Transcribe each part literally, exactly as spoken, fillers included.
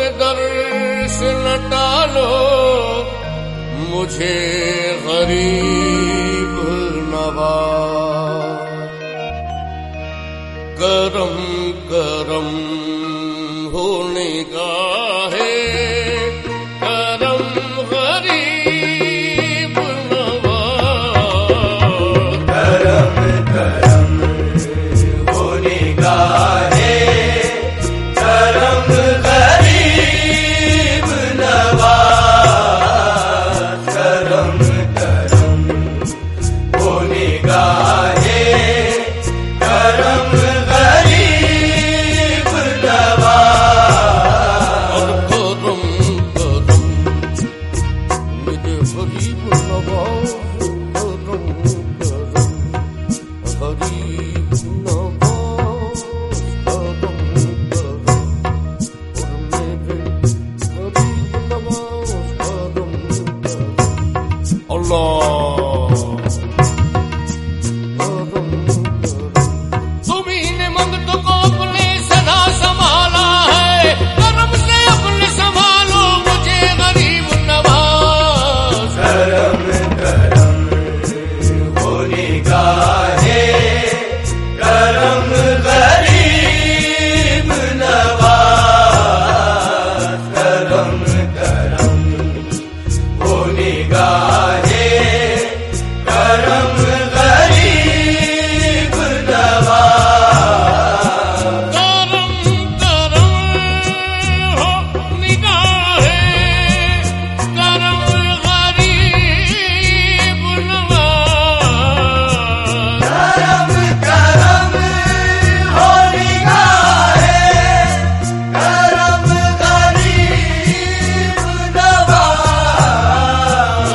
दर से न डालो मुझे गरीब नवाज। करम करम हो निगाहे करम गरीब नवाज। करम करम हो निगाहे करम गरीब नवाज। करम करम हो निगाहे करम गरीब नवाज। करम करम मुझे गरीब नवाज। करम करम गरीब नवाज। करम करम और मेरे गरीब नवाज। करम करम अल्लाह। करम करम तुम्ही ने मंगतों को अपने सदा संभाला है। करम से अपने संभालो मुझे गरीब नवाज। करम करम हो निगाहे करम गरीब नवाज। करम करम हो निगाहे करम गरीब नवाज। करम करम हो निगाहे करम गरीब नवाज। करम करम हो निगाहे करम गरीब नवाज।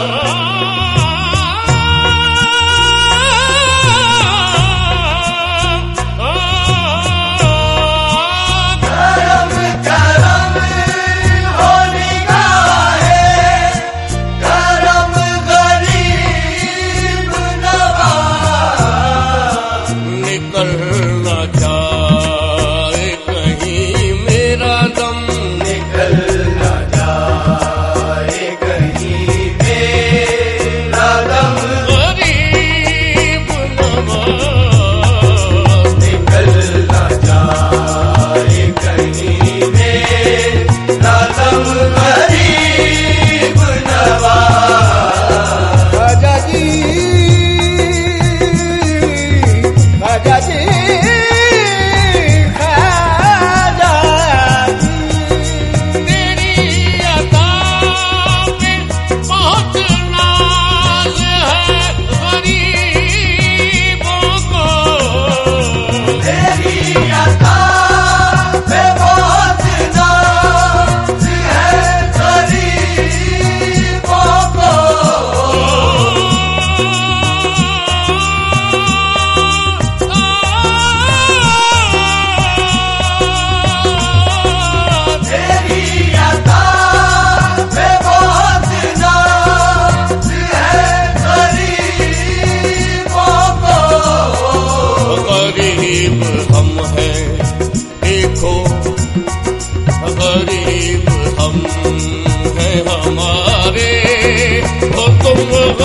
करम करम हो निगाहे करम गरीब नवाज। निकलना चाहे कहीं मेरा दम। निकल न जाए कहीं मेरा दम। गरीब नवाज। निकल न जाए कहीं मेरा दम। गरीब नवाज। खाजा जी खाजा जी खाजा जी तेरी अता पे बहुत नाज है गरीबों को। तेरी अता पे बहुत नाज है गरीबों को। तेरी अता पे बहुत नाज है गरीबों को। गरीब हम हैं देखो गरीब हम हैं हमारे हो तुम